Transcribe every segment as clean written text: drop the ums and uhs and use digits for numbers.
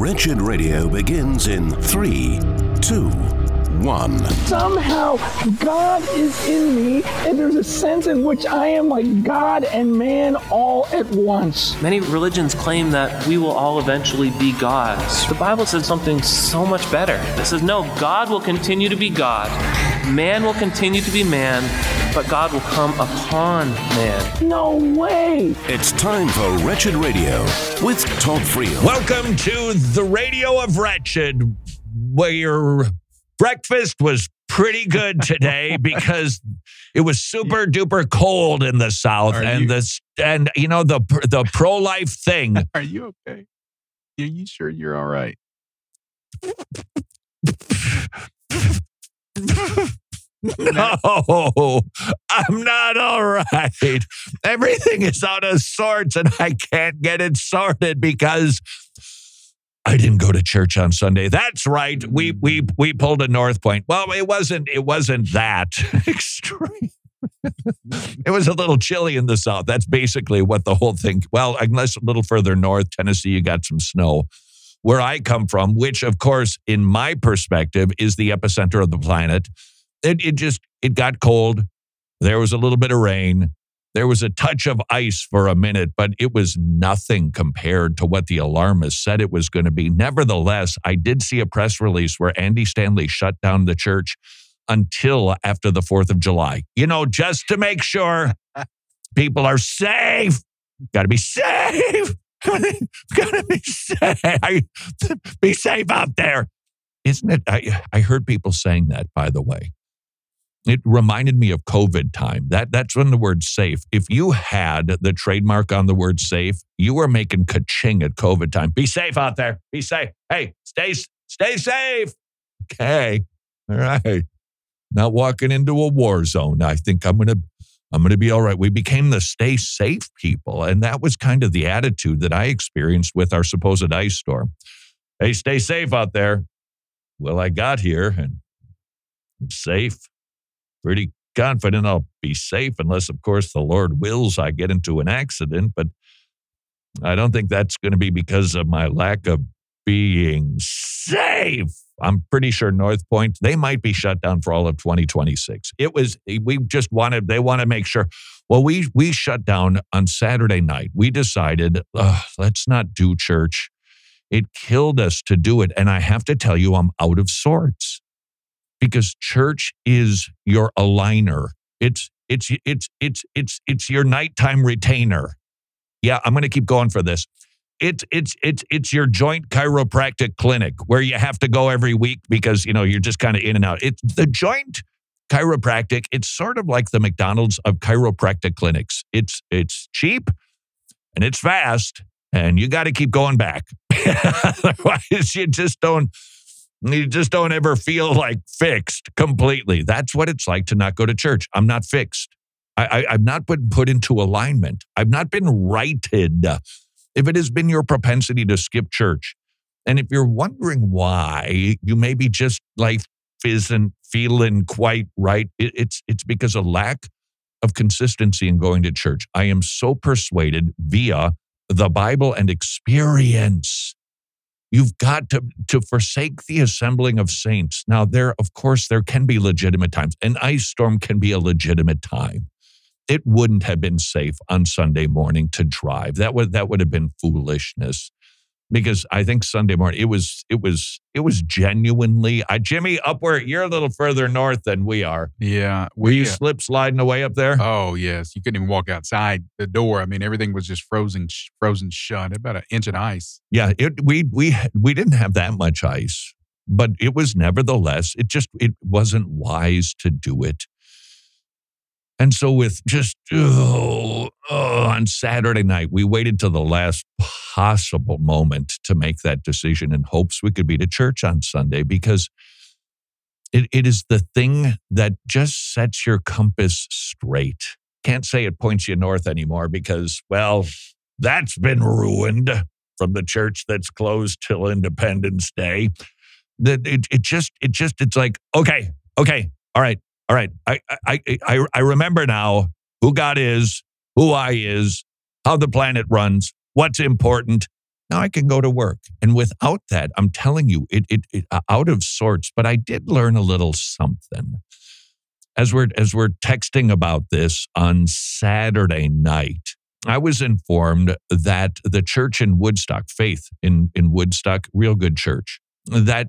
Wretched Radio begins in 3, 2, 1. Somehow God is in me, and there's a sense in which I am like God and man all at once. Many religions claim that we will all eventually be gods. The Bible says something so much better. It says, no, God will continue to be God. Man will continue to be man, but God will come upon man. No way! It's time for Wretched Radio with Todd Friel. Welcome to the Radio of Wretched, where your breakfast was pretty good today because it was super duper cold in the South, and you know the pro-life thing. Are you okay? Are you sure you're all right? No, I'm not all right. Everything is out of sorts, and I can't get it sorted because I didn't go to church on Sunday. That's right. We pulled a North Point. Well, it wasn't that extreme. It was a little chilly in the South. That's basically what the whole thing. Well, unless a little further north, Tennessee, you got some snow. Where I come from, which of course, in my perspective, is the epicenter of the planet. It got cold. There was a little bit of rain. There was a touch of ice for a minute, but it was nothing compared to what the alarmists said it was going to be. Nevertheless, I did see a press release where Andy Stanley shut down the church until after the 4th of July. You know, just to make sure people are safe. Got to be safe. Gotta be safe. Be safe out there. Isn't it? I heard people saying that, by the way. It reminded me of COVID time. That's when the word safe. If you had the trademark on the word safe, you were making ka-ching at COVID time. Be safe out there. Be safe. Hey, stay safe. Okay. All right. Not walking into a war zone. I think I'm gonna be all right. We became the stay safe people, and that was kind of the attitude that I experienced with our supposed ice storm. Hey, stay safe out there. Well, I got here and I'm safe. Pretty confident I'll be safe unless, of course, the Lord wills I get into an accident. But I don't think that's going to be because of my lack of being safe. I'm pretty sure North Point, they might be shut down for all of 2026. They want to make sure. Well, we shut down on Saturday night. We decided, let's not do church. It killed us to do it. And I have to tell you, I'm out of sorts because church is your aligner. It's your nighttime retainer. Yeah, I'm going to keep going for this. It's your joint chiropractic clinic where you have to go every week because, you know, you're just kind of in and out. It's the joint chiropractic. It's sort of like the McDonald's of chiropractic clinics. It's cheap and it's fast and you got to keep going back. Otherwise, you just don't ever feel like fixed completely. That's what it's like to not go to church. I'm not fixed. I've not been put into alignment. I've not been righted. If it has been your propensity to skip church, and if you're wondering why you maybe just life isn't feeling quite right, it's because of lack of consistency in going to church. I am so persuaded via the Bible and experience. You've got to forsake the assembling of saints. Now, there can be legitimate times. An ice storm can be a legitimate time. It wouldn't have been safe on Sunday morning to drive. That would have been foolishness. Because I think Sunday morning, it was genuinely, Jimmy, up where you're a little further north than we are. Yeah. Were you slip sliding away up there? Oh, yes. You couldn't even walk outside the door. I mean, everything was just frozen shut. About an inch of ice. Yeah. We didn't have that much ice, but it was nevertheless, it wasn't wise to do it. And so with on Saturday night, we waited till the last possible moment to make that decision in hopes we could be to church on Sunday because it is the thing that just sets your compass straight. Can't say it points you north anymore because, well, that's been ruined from the church that's closed till Independence Day. It's like, okay, all right. I remember now who God is, who I is, how the planet runs, what's important. Now I can go to work. And without that, I'm telling you, it out of sorts. But I did learn a little something. As we're texting about this on Saturday night, I was informed that the church in Woodstock, Faith in Woodstock, real good church, that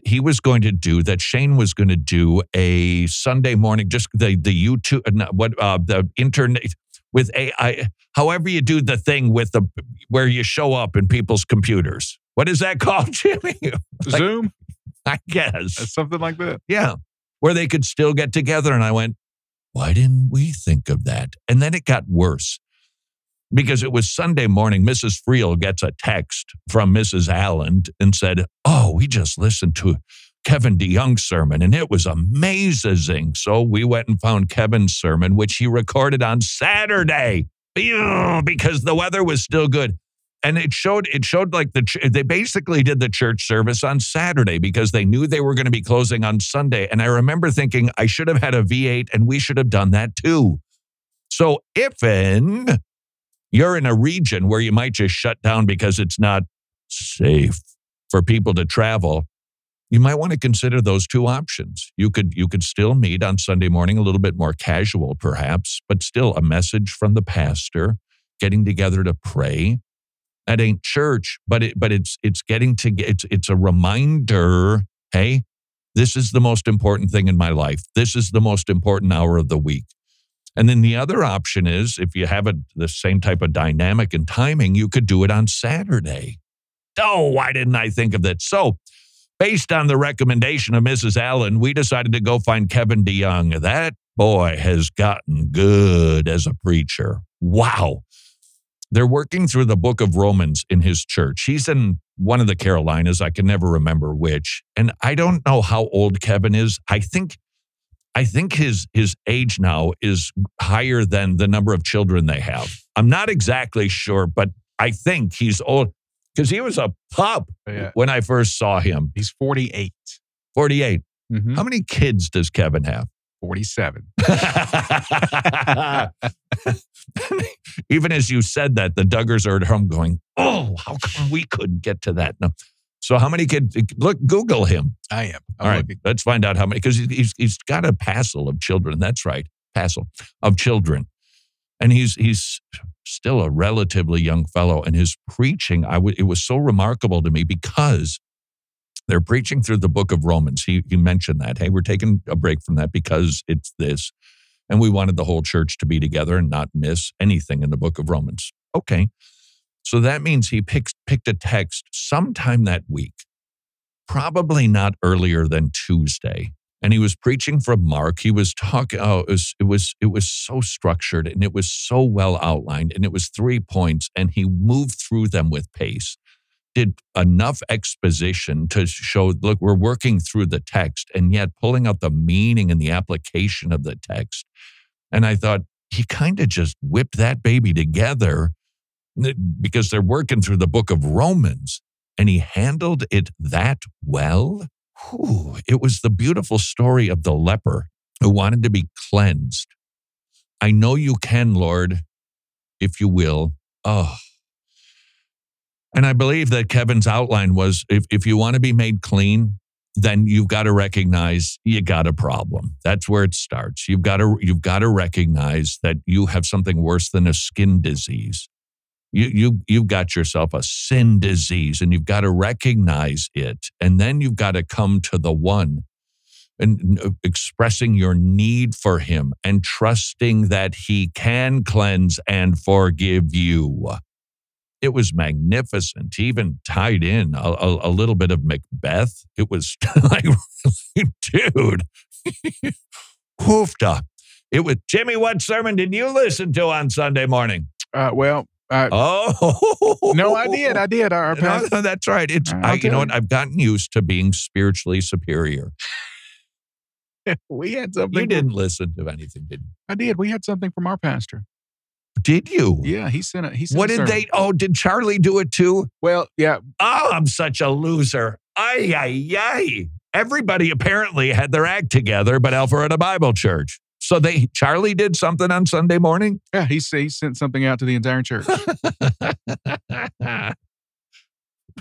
Shane was going to do a Sunday morning, just the YouTube, the internet with AI, however you do the thing with where you show up in people's computers. What is that called, Jimmy? Zoom? I guess. Something like that. Yeah. Where they could still get together. And I went, why didn't we think of that? And then it got worse. Because it was Sunday morning, Mrs. Friel gets a text from Mrs. Allen and said, oh, we just listened to Kevin DeYoung's sermon and it was amazing. So we went and found Kevin's sermon, which he recorded on Saturday because the weather was still good. And it showed like they basically did the church service on Saturday because they knew they were going to be closing on Sunday. And I remember thinking I should have had a V8 and we should have done that too. So you're in a region where you might just shut down because it's not safe for people to travel, you might want to consider those two options. You could still meet on Sunday morning, a little bit more casual perhaps, but still a message from the pastor, getting together to pray. That ain't church, but it's a reminder, hey, this is the most important thing in my life. This is the most important hour of the week. And then the other option is, if you have the same type of dynamic and timing, you could do it on Saturday. Oh, why didn't I think of that? So, based on the recommendation of Mrs. Allen, we decided to go find Kevin DeYoung. That boy has gotten good as a preacher. Wow. They're working through the book of Romans in his church. He's in one of the Carolinas. I can never remember which. And I don't know how old Kevin is. I think his age now is higher than the number of children they have. I'm not exactly sure, but I think he's old because he was a pup when I first saw him. He's 48. 48. Mm-hmm. How many kids does Kevin have? 47. Even as you said that, the Duggars are at home going, oh, how come we couldn't get to that? No. So how many kids? Look, Google him. I am. All right, let's find out how many, because he's got a passel of children. That's right, passel of children. And he's still a relatively young fellow. And his preaching, it was so remarkable to me because they're preaching through the book of Romans. He mentioned that. Hey, we're taking a break from that because it's this. And we wanted the whole church to be together and not miss anything in the book of Romans. Okay. So that means he picked a text sometime that week, probably not earlier than Tuesday. And he was preaching from Mark. He was talking, it was so structured and it was so well outlined and it was 3 points and he moved through them with pace. Did enough exposition to show, look, we're working through the text and yet pulling out the meaning and the application of the text. And I thought, he kind of just whipped that baby together because they're working through the book of Romans and he handled it that well. Whew, it was the beautiful story of the leper who wanted to be cleansed. I know you can, Lord, if you will. Oh. And I believe that Kevin's outline was if you want to be made clean, then you've got to recognize you got a problem. That's where it starts. You've got to recognize that you have something worse than a skin disease. You've got yourself a sin disease and you've got to recognize it. And then you've got to come to the one and expressing your need for him and trusting that he can cleanse and forgive you. It was magnificent. He even tied in a little bit of Macbeth. It was like, dude, woofed up. It was, Jimmy, what sermon did you listen to on Sunday morning? No, I did. No, that's right. You know what? I've gotten used to being spiritually superior. We had something. You didn't listen to anything, did you? I did. We had something from our pastor. Did you? Yeah, he sent it. What did they? Oh, did Charlie do it too? Well, yeah. Oh, I'm such a loser. Ay, ay, ay. Everybody apparently had their act together, but Alpharetta Bible Church. So Charlie did something on Sunday morning? Yeah, he sent something out to the entire church.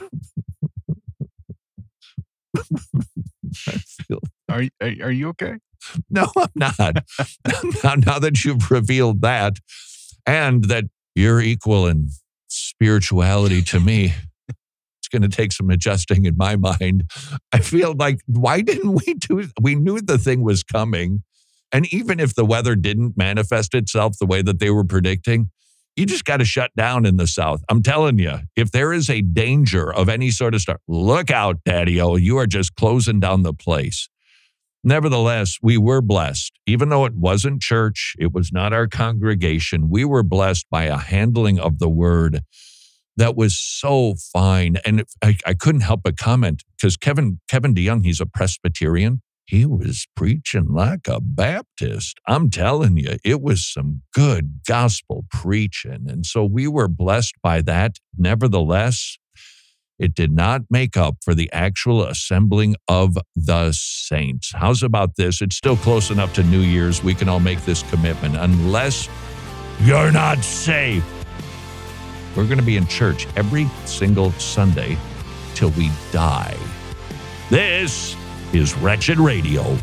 Are you okay? No, I'm not. now that you've revealed that, and that you're equal in spirituality to me, it's going to take some adjusting in my mind. I feel like, why didn't we knew the thing was coming. And even if the weather didn't manifest itself the way that they were predicting, you just got to shut down in the South. I'm telling you, if there is a danger of any sort of stuff, look out, Daddy-O. You are just closing down the place. Nevertheless, we were blessed. Even though it wasn't church, it was not our congregation, we were blessed by a handling of the word that was so fine. And I couldn't help but comment, because Kevin DeYoung, he's a Presbyterian. He was preaching like a Baptist. I'm telling you, it was some good gospel preaching. And so we were blessed by that. Nevertheless, it did not make up for the actual assembling of the saints. How's about this? It's still close enough to New Year's. We can all make this commitment. Unless you're not saved, we're going to be in church every single Sunday till we die. This is Wretched Radio.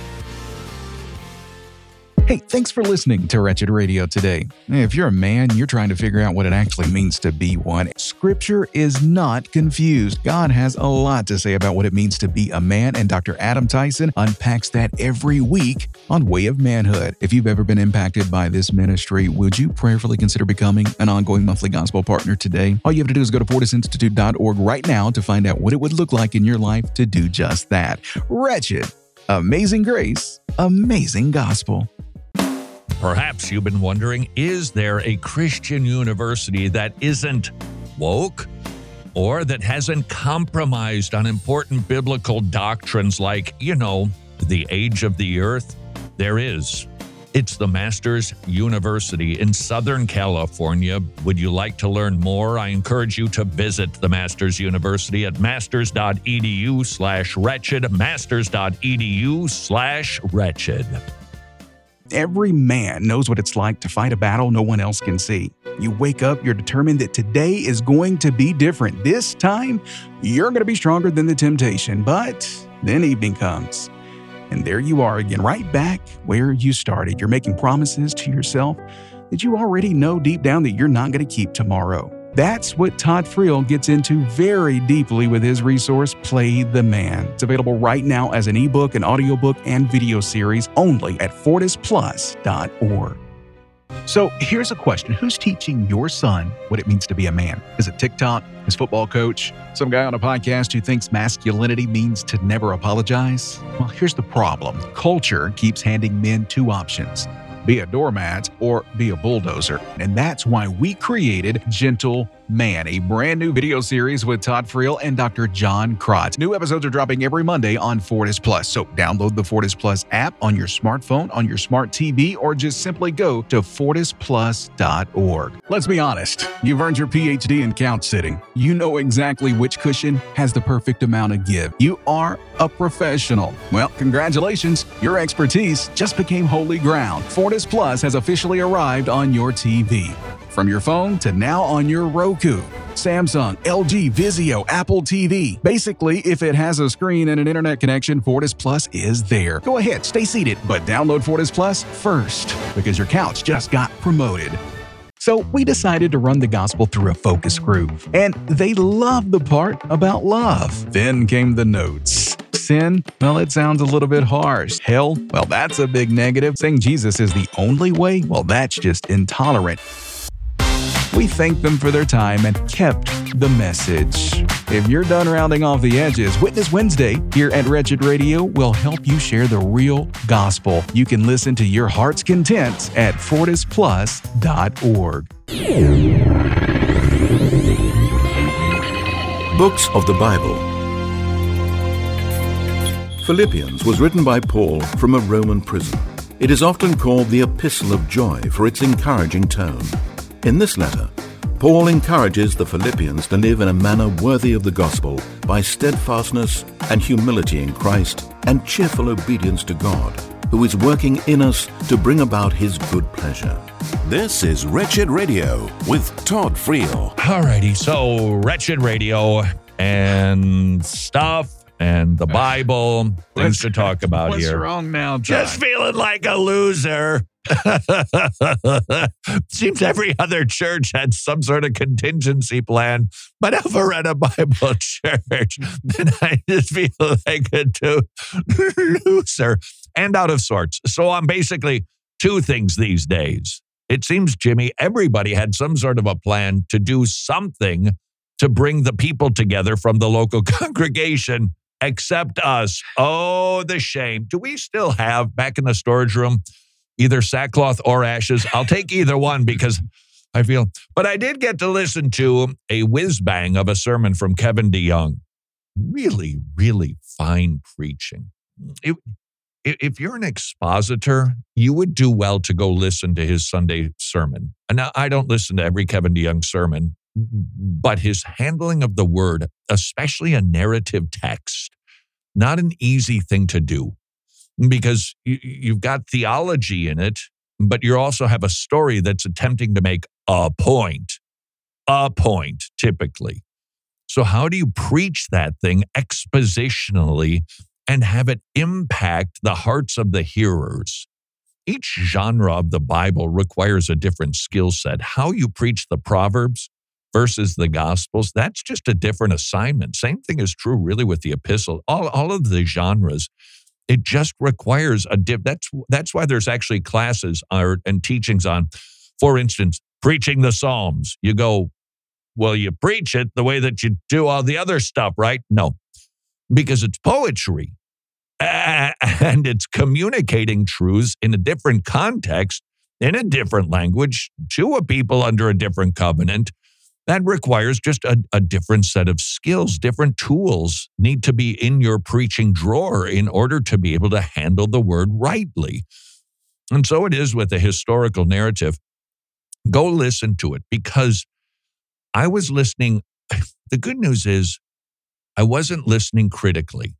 Hey, thanks for listening to Wretched Radio today. If you're a man, you're trying to figure out what it actually means to be one. Scripture is not confused. God has a lot to say about what it means to be a man, and Dr. Adam Tyson unpacks that every week on Way of Manhood. If you've ever been impacted by this ministry, would you prayerfully consider becoming an ongoing monthly gospel partner today? All you have to do is go to fortisinstitute.org right now to find out what it would look like in your life to do just that. Wretched, amazing grace, amazing gospel. Perhaps you've been wondering, is there a Christian university that isn't woke or that hasn't compromised on important biblical doctrines like, the age of the earth? There is. It's the Masters University in Southern California. Would you like to learn more? I encourage you to visit the Masters University at masters.edu/wretched, masters.edu/wretched. Every man knows what it's like to fight a battle no one else can see. You wake up, you're determined that today is going to be different. This time, you're going to be stronger than the temptation. But then evening comes, and there you are again, right back where you started. You're making promises to yourself that you already know deep down that you're not going to keep tomorrow. That's what Todd Friel gets into very deeply with his resource, Play the Man. It's available right now as an ebook, an audiobook, and video series only at fortisplus.org. So here's a question. Who's teaching your son what it means to be a man? Is it TikTok, his football coach, some guy on a podcast who thinks masculinity means to never apologize? Well, here's the problem. Culture keeps handing men two options: be a doormat or be a bulldozer. And that's why we created Gentle Man, a brand new video series with Todd Friel and Dr. John Crotts. New episodes are dropping every Monday on Fortis Plus. So download the Fortis Plus app on your smartphone, on your smart TV, or just simply go to fortisplus.org. Let's be honest, you've earned your PhD in couch sitting. You know exactly which cushion has the perfect amount of give. You are a professional. Well, congratulations, your expertise just became holy ground. Fortis Plus has officially arrived on your TV. From your phone to now on your Roku, Samsung, LG, Vizio, Apple TV. Basically, if it has a screen and an internet connection, Fortis Plus is there. Go ahead, stay seated, but download Fortis Plus first, because your couch just got promoted. So we decided to run the gospel through a focus group, and they loved the part about love. Then came the notes. Sin? Well, it sounds a little bit harsh. Hell? Well, that's a big negative. Saying Jesus is the only way? Well, that's just intolerant. We thanked them for their time and kept the message. If you're done rounding off the edges, Witness Wednesday here at Wretched Radio will help you share the real gospel. You can listen to your heart's content at fortisplus.org. Books of the Bible. Philippians was written by Paul from a Roman prison. It is often called the Epistle of Joy for its encouraging tone. In this letter, Paul encourages the Philippians to live in a manner worthy of the gospel by steadfastness and humility in Christ and cheerful obedience to God, who is working in us to bring about his good pleasure. This is Wretched Radio with Todd Friel. Alrighty, so Wretched Radio and stuff and the Bible, things to talk about What's here. What's wrong now, John? Just feeling like a loser. Seems every other church had some sort of contingency plan, but Alpharetta Bible Church, and I just feel like a loser and out of sorts. So I'm basically two things these days. It seems, Jimmy, everybody had some sort of a plan to do something to bring the people together from the local congregation, except us. Oh, the shame. Do we still have, back in the storage room, either sackcloth or ashes? I'll take either one because I feel. But I did get to listen to a whiz-bang of a sermon from Kevin DeYoung. Really, really fine preaching. If you're an expositor, you would do well to go listen to his Sunday sermon. And now, I don't listen to every Kevin DeYoung sermon, but his handling of the word, especially a narrative text, not an easy thing to do because you've got theology in it, but you also have a story that's attempting to make a point typically. So how do you preach that thing expositionally and have it impact the hearts of the hearers? Each genre of the Bible requires a different skill set. How you preach the Proverbs versus the Gospels, that's just a different assignment. Same thing is true really with the epistle. All of the genres, it just requires a that's why there's actually classes and teachings on, for instance, preaching the Psalms. You go, well, you preach it the way that you do all the other stuff, right? No, because it's poetry and it's communicating truths in a different context, in a different language, to a people under a different covenant. That requires just a different set of skills. Different tools need to be in your preaching drawer in order to be able to handle the word rightly. And so it is with the historical narrative. Go listen to it because I was listening. The good news is I wasn't listening critically.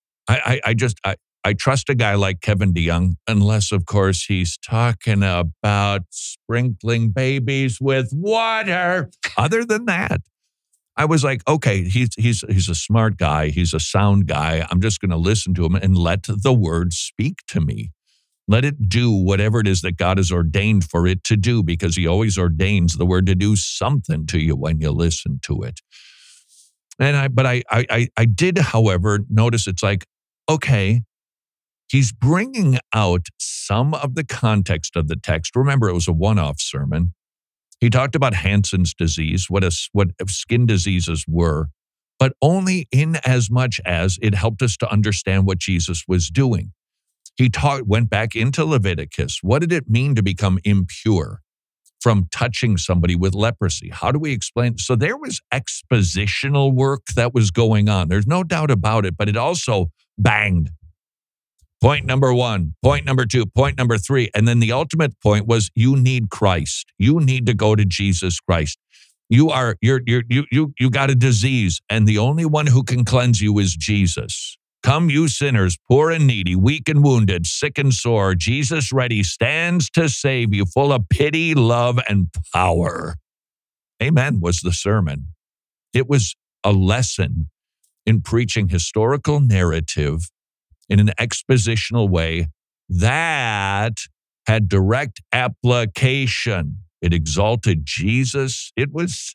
I trust a guy like Kevin DeYoung, unless, of course, he's talking about sprinkling babies with water. Other than that, I was like, okay, he's a smart guy. He's a sound guy. I'm just going to listen to him and let the word speak to me. Let it do whatever it is that God has ordained for it to do, because he always ordains the word to do something to you when you listen to it. And I did, however, notice it's like, okay, he's bringing out some of the context of the text. Remember, it was a one-off sermon. He talked about Hansen's disease, what skin diseases were, but only in as much as it helped us to understand what Jesus was doing. He went back into Leviticus. What did it mean to become impure from touching somebody with leprosy? How do we explain? So there was expositional work that was going on. There's no doubt about it, but it also banged. Point number one, point number two, point number three. And then the ultimate point was you need Christ. You need to go to Jesus Christ. You got a disease, and the only one who can cleanse you is Jesus. Come, you sinners, poor and needy, weak and wounded, sick and sore. Jesus ready stands to save you, full of pity, love, and power. Amen was the sermon. It was a lesson in preaching historical narrative in an expositional way that had direct application. It exalted Jesus. It was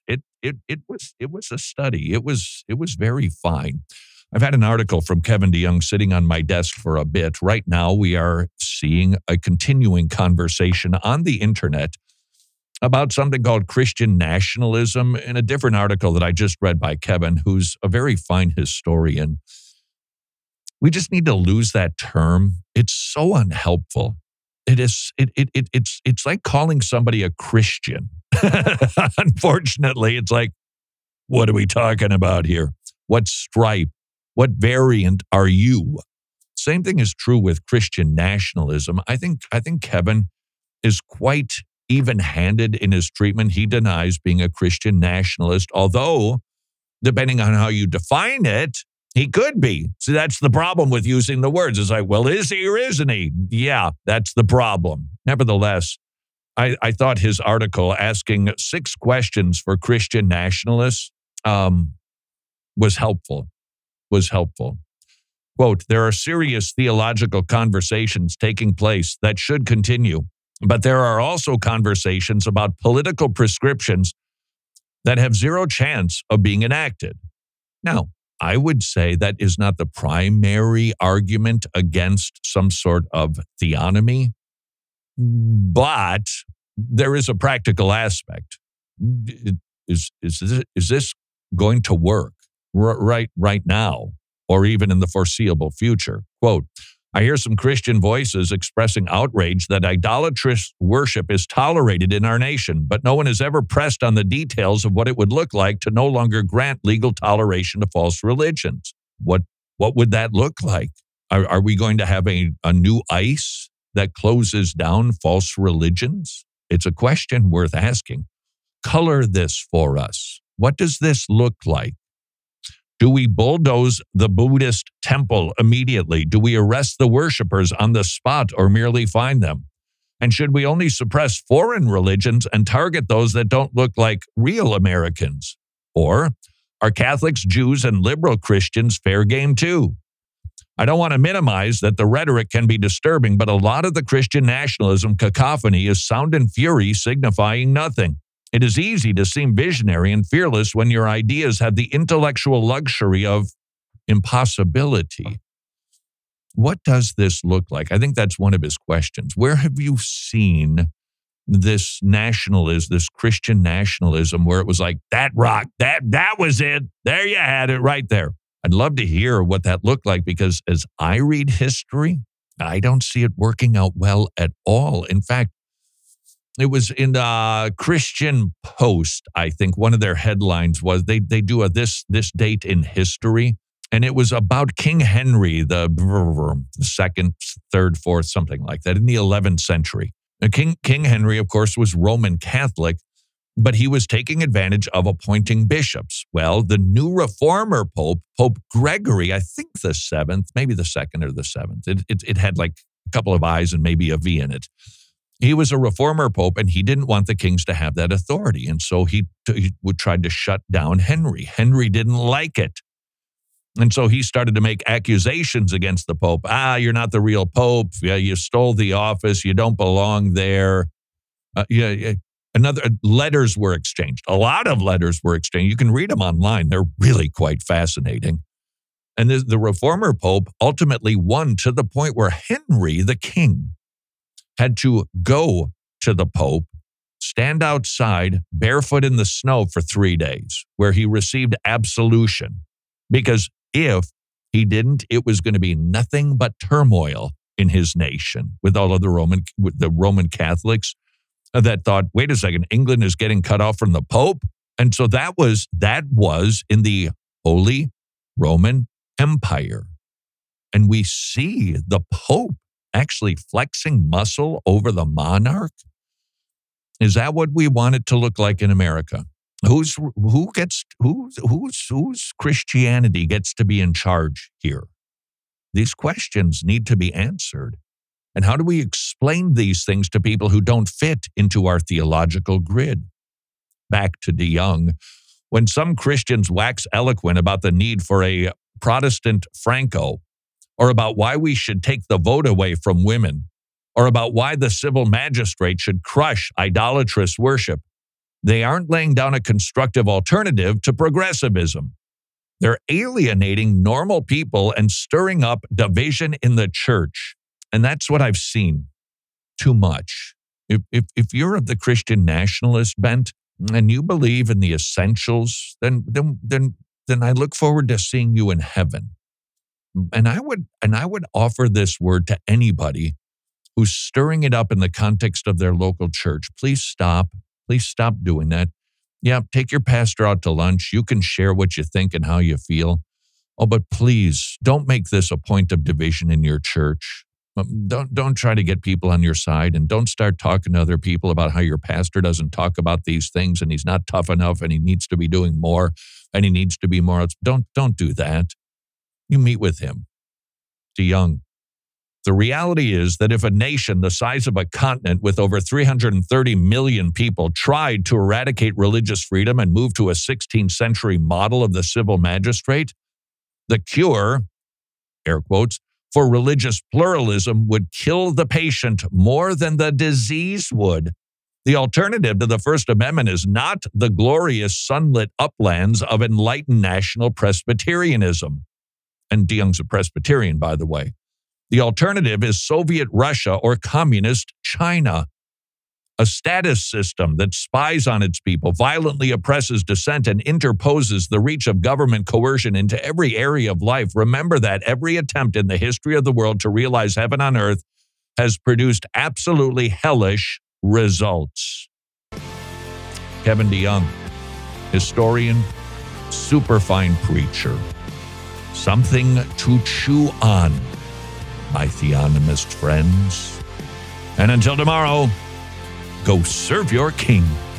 a study. It was very fine. I've had an article from Kevin DeYoung sitting on my desk for a bit. Right now, we are seeing a continuing conversation on the internet about something called Christian nationalism in a different article that I just read by Kevin, who's a very fine historian. We just need to lose that term. It's so unhelpful. It's like calling somebody a Christian. Unfortunately, it's like, what are we talking about here? What stripe? What variant are you? Same thing is true with Christian nationalism. I think Kevin is quite even-handed in his treatment. He denies being a Christian nationalist, although, depending on how you define it, he could be. See, that's the problem with using the words. It's like, well, is he or isn't he? Yeah, that's the problem. Nevertheless, I thought his article asking 6 questions for Christian nationalists was helpful. Quote, there are serious theological conversations taking place that should continue, but there are also conversations about political prescriptions that have zero chance of being enacted. Now, I would say that is not the primary argument against some sort of theonomy, but there is a practical aspect. Is this going to work right now or even in the foreseeable future? Quote, I hear some Christian voices expressing outrage that idolatrous worship is tolerated in our nation, but no one has ever pressed on the details of what it would look like to no longer grant legal toleration to false religions. What would that look like? Are we going to have a new ICE that closes down false religions? It's a question worth asking. Color this for us. What does this look like? Do we bulldoze the Buddhist temple immediately? Do we arrest the worshipers on the spot or merely fine them? And should we only suppress foreign religions and target those that don't look like real Americans? Or are Catholics, Jews, and liberal Christians fair game too? I don't want to minimize that the rhetoric can be disturbing, but a lot of the Christian nationalism cacophony is sound and fury signifying nothing. It is easy to seem visionary and fearless when your ideas have the intellectual luxury of impossibility. What does this look like? I think that's one of his questions. Where have you seen this nationalism, this Christian nationalism, where it was like, that rock, that was it. There you had it right there. I'd love to hear what that looked like, because as I read history, I don't see it working out well at all. In fact, it was in the Christian Post, I think one of their headlines was they do a this date in history, and it was about King Henry, the second, third, fourth, something like that, in the 11th century. Now, King Henry, of course, was Roman Catholic, but he was taking advantage of appointing bishops. Well, the new reformer Pope, Pope Gregory, I think the 7th, maybe the 2nd or the 7th, it had like a couple of I's and maybe a V in it. He was a reformer pope, and he didn't want the kings to have that authority. And so he tried to shut down Henry. Henry didn't like it. And so he started to make accusations against the pope. You're not the real pope. Yeah, you stole the office. You don't belong there. Letters were exchanged. A lot of letters were exchanged. You can read them online. They're really quite fascinating. And the reformer pope ultimately won, to the point where Henry, the king, had to go to the Pope, stand outside barefoot in the snow for 3 days, where he received absolution. Because if he didn't, it was going to be nothing but turmoil in his nation with all of the Roman Catholics that thought, wait a second, England is getting cut off from the Pope. And so that was in the Holy Roman Empire. And we see the Pope actually flexing muscle over the monarch? Is that what we want it to look like in America? Whose Christianity gets to be in charge here? These questions need to be answered. And how do we explain these things to people who don't fit into our theological grid? Back to DeYoung. When some Christians wax eloquent about the need for a Protestant Franco, or about why we should take the vote away from women, or about why the civil magistrate should crush idolatrous worship, they aren't laying down a constructive alternative to progressivism. They're alienating normal people and stirring up division in the church. And that's what I've seen too much. If you're of the Christian nationalist bent and you believe in the essentials, then I look forward to seeing you in heaven. And I would offer this word to anybody who's stirring it up in the context of their local church. Please stop. Please stop doing that. Yeah, take your pastor out to lunch. You can share what you think and how you feel. Oh, but please don't make this a point of division in your church. Don't try to get people on your side, and don't start talking to other people about how your pastor doesn't talk about these things and he's not tough enough and he needs to be doing more and he needs to be more. Don't do that. You meet with him. DeYoung. The reality is that if a nation the size of a continent with over 330 million people tried to eradicate religious freedom and move to a 16th century model of the civil magistrate, the cure air quotes, for religious pluralism would kill the patient more than the disease would. The alternative to the First Amendment is not the glorious sunlit uplands of enlightened national Presbyterianism. And DeYoung's a Presbyterian, by the way. The alternative is Soviet Russia or communist China. A status system that spies on its people, violently oppresses dissent, and interposes the reach of government coercion into every area of life. Remember that every attempt in the history of the world to realize heaven on earth has produced absolutely hellish results. Kevin DeYoung, historian, superfine preacher. Something to chew on, my theonomist friends. And until tomorrow, go serve your king.